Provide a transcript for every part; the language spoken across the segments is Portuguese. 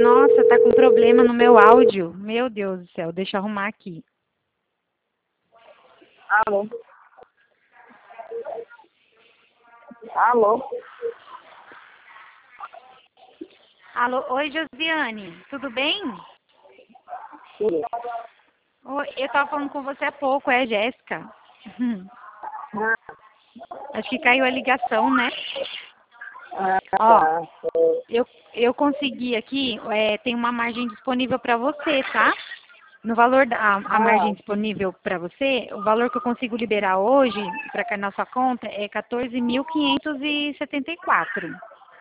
Nossa, tá com problema no meu áudio. Meu Deus do céu, deixa eu arrumar aqui. Alô? Alô? Alô, oi Josiane, tudo bem? Sim. Oi, eu tava falando com você há pouco, é a Jéssica. Acho que caiu a ligação, né? Ó, Tá. eu consegui aqui, tem uma margem disponível para você, tá? No valor da a margem disponível para você, o valor que eu consigo liberar hoje para cair na sua conta é 14.574.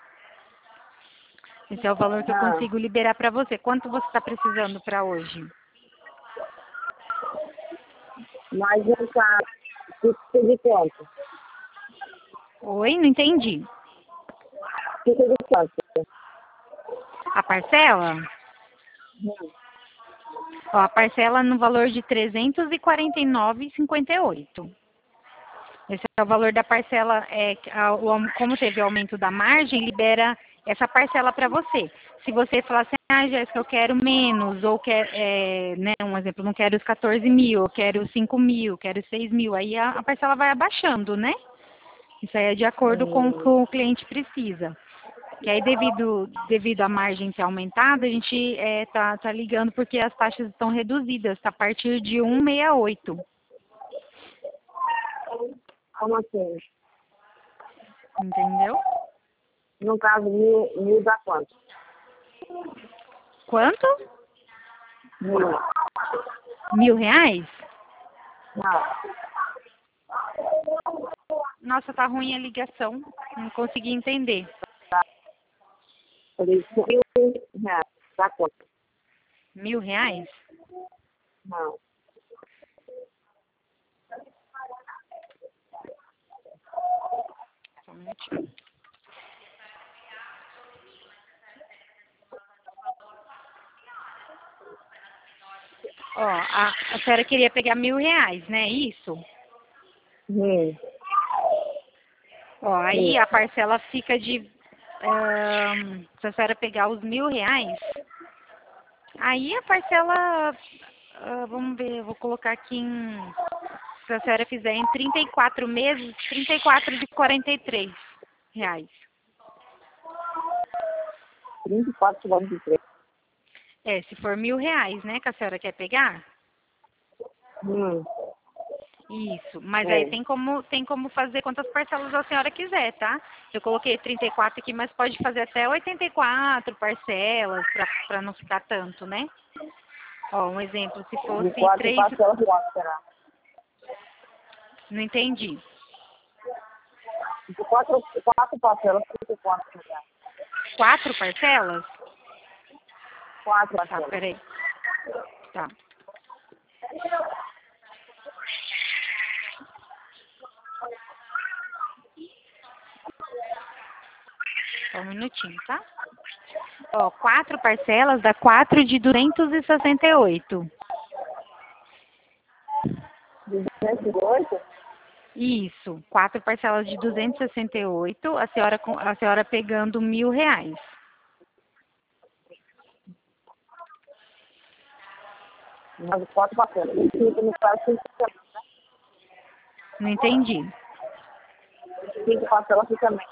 Esse é o valor que eu consigo liberar para você. Quanto você está precisando para hoje? Mas não tá. Fica de quanto? Oi, não entendi. Fica de quanto? A parcela? Ó, a parcela no valor de R$ 349,58. Esse é o valor da parcela, como teve o aumento da margem, libera essa parcela para você. Se você falar assim, Jéssica, eu quero menos, ou quer, né, um exemplo, não quero os 14 mil, eu quero 5 mil, quero 6 mil, aí a parcela vai abaixando, né? Isso aí é de acordo com o que o cliente precisa. Que aí, devido à margem ter aumentado, a gente tá ligando porque as taxas estão reduzidas, tá a partir de 1,68. Como assim? Entendeu? No caso, mil dá quanto? Quanto? Mil. R$ 1.000? Não. Nossa, tá ruim a ligação. Não consegui entender. Falei, R$ 1.000. Dá quanto? R$ 1.000? Não. Só um minutinho. Ó, a senhora queria pegar R$ 1.000, né? Isso? Ó, aí a parcela fica de... se a senhora pegar os R$ 1.000, aí a parcela... vamos ver, eu vou colocar aqui em... Se a senhora fizer em 34 meses, 34 de R$ 43. 34 quilômetros de trem. Se for R$ 1.000, né, que a senhora quer pegar? Isso, mas aí tem como fazer quantas parcelas a senhora quiser, tá? Eu coloquei 34 aqui, mas pode fazer até 84 parcelas, para não ficar tanto, né? Ó, um exemplo, se De fosse 4 três... parcelas, quanto será? Não entendi. De quatro parcelas, fica quanto será? 4 parcelas? 4 Tá, parcelas. peraí. Tá. Só um minutinho, tá? Ó, 4 parcelas dá 4 de 268. 208? Isso, 4 parcelas de 268, a senhora pegando R$ 1.000. Mas 4 parcelas. E 5 no caso, 5 parcelas. Não entendi. 5 parcelas fica menos.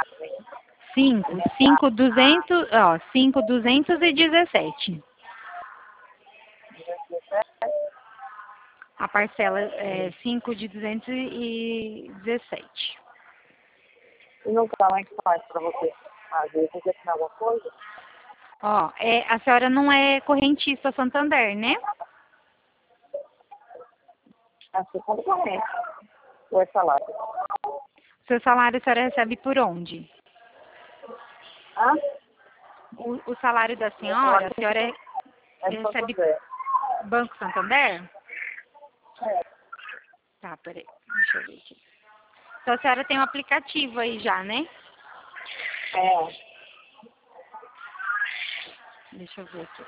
5, 200, ó, 5.217. A parcela é 5 de 217. E no caso, como é que faz para você fazer? Você quer assinar alguma coisa? Ó, a senhora não é correntista Santander, né? Assim como corrente. Ou é salário? Seu salário a senhora recebe por onde? Hã? O salário da senhora, a senhora É de recebe Santander. Banco Santander? É. Tá, peraí, deixa eu ver aqui. Então a senhora tem um aplicativo aí já, né? É. Deixa eu ver aqui.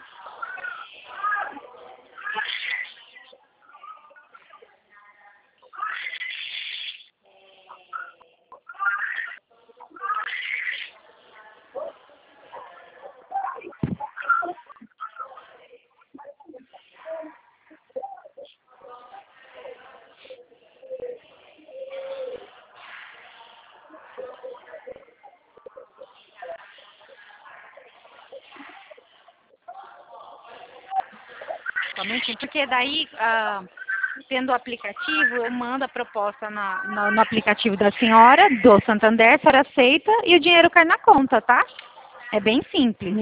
Só um minutinho, porque daí, tendo o aplicativo, eu mando a proposta no aplicativo da senhora, do Santander, a senhora aceita e o dinheiro cai na conta, tá? É bem simples.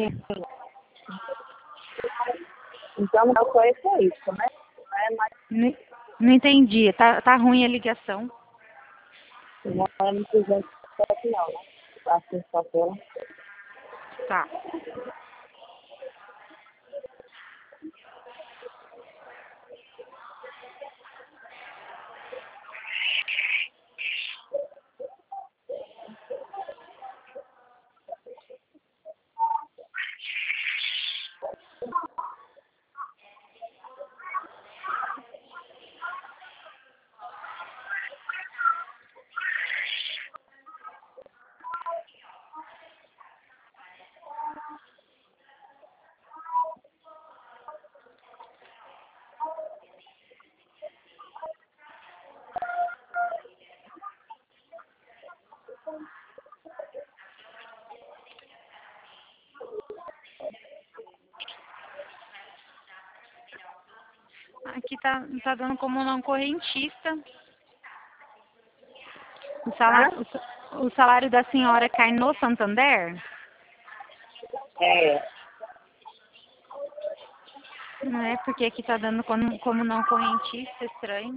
Então, não foi isso, né? Não é mais, Não, não entendi, tá ruim a ligação. não é no 307 não, né? A sexta-feira. Tá. Aqui tá dando como não correntista. O salário da senhora cai no Santander? É. Não é porque aqui tá dando como não correntista, estranho.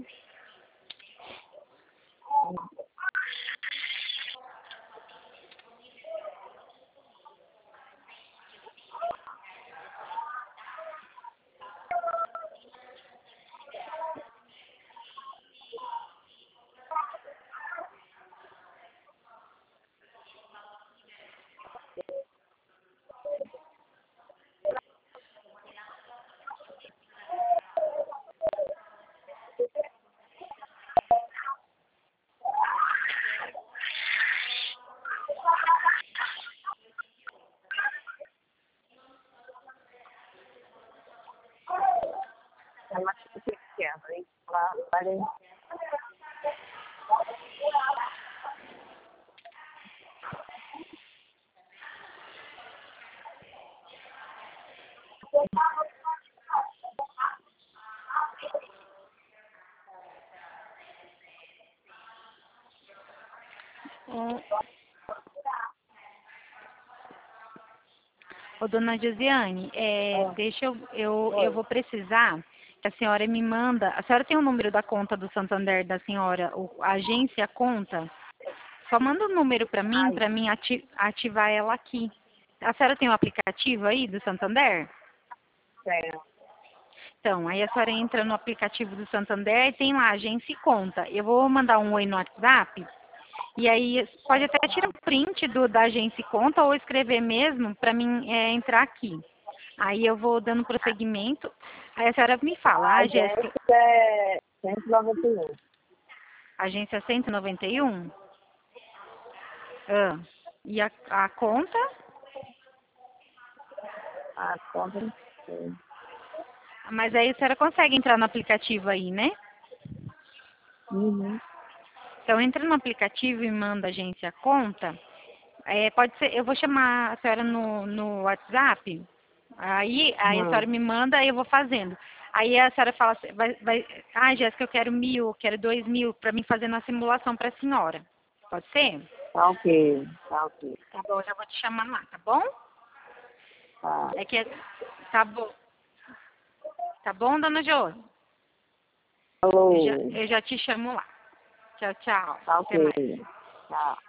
É mais pequena, hein? Lá, ali. Ô, dona Josiane, deixa eu vou precisar que a senhora me manda. A senhora tem o número da conta do Santander da senhora, a agência, a conta? Só manda o número para mim ativar ela aqui. A senhora tem o aplicativo aí do Santander? Sério. Então, aí a senhora entra no aplicativo do Santander e tem lá agência e conta. Eu vou mandar um oi no WhatsApp. E aí pode até tirar um print da agência e conta ou escrever mesmo para mim entrar aqui. Aí eu vou dando prosseguimento. Aí a senhora me fala, A Jéssica, gente é 191. agência 191? Ah, e a conta? A conta não sei. Mas aí a senhora consegue entrar no aplicativo aí, né? Uhum. Então entra no aplicativo e manda a agência conta. Pode ser, eu vou chamar a senhora no WhatsApp. Aí a senhora me manda e eu vou fazendo. Aí a senhora fala, assim, Jéssica, eu quero 1.000, eu quero 2.000 para mim fazer uma simulação para a senhora. Pode ser? Tá ok, tá ok. Tá bom, já vou te chamar lá, tá bom? Tá. Tá bom. Tá bom, dona Jô? Alô. Eu já te chamo lá. Tchau, tchau. Tá Até mais. ok. Tchau.